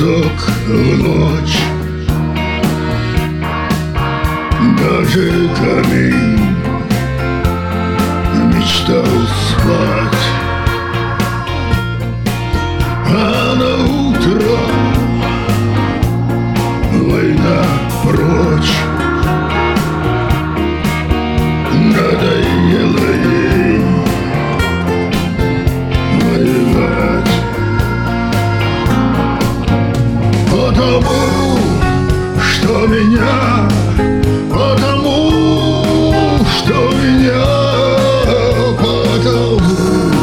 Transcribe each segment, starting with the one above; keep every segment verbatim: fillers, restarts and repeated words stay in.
песок в ночь. Даже камень мечтал спать, а на утро война прочь. Надоело ей воевать, потому что меня, потому что меня, потому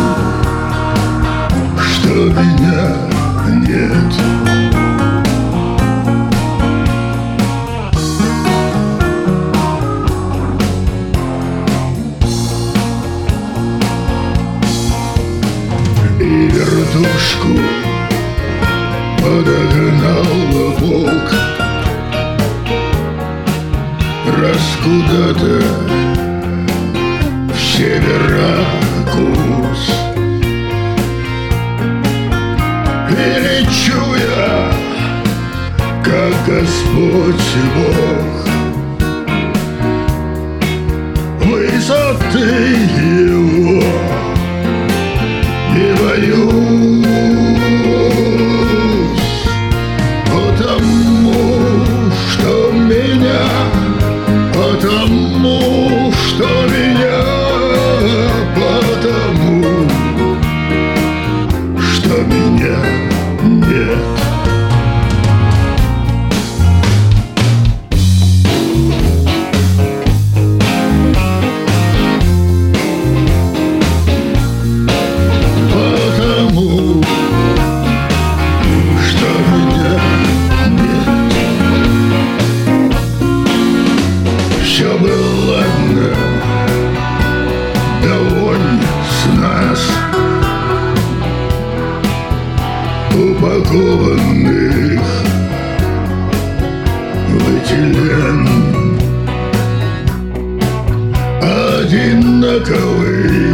что меня нет. И вертушку подогнал волк, раз куда-то в севера курс. И лечу я, как Господь Бог, высоты его не боюсь, потому что меня, потому что меня, потому что меня нет. Все было ладно, довольно с нас, упакованных в этилен. Одинаковый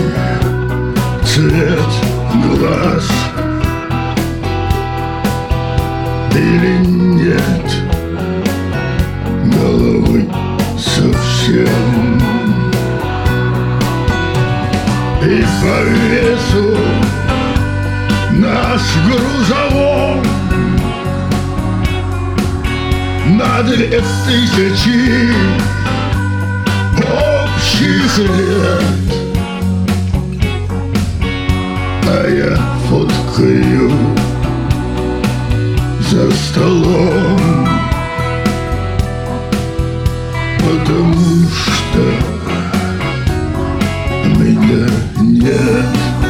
цвет глаз или нет головы совсем. И по весу наш грузовом на две тысячи общих лет. А я фоткаю за столом, потому что меня нет.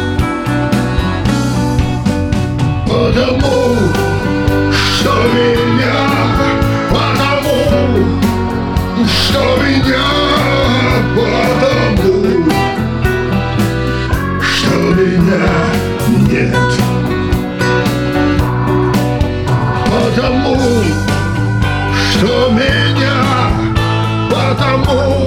Потому что меня, потому что меня, потому что меня нет. Потому что меня, потому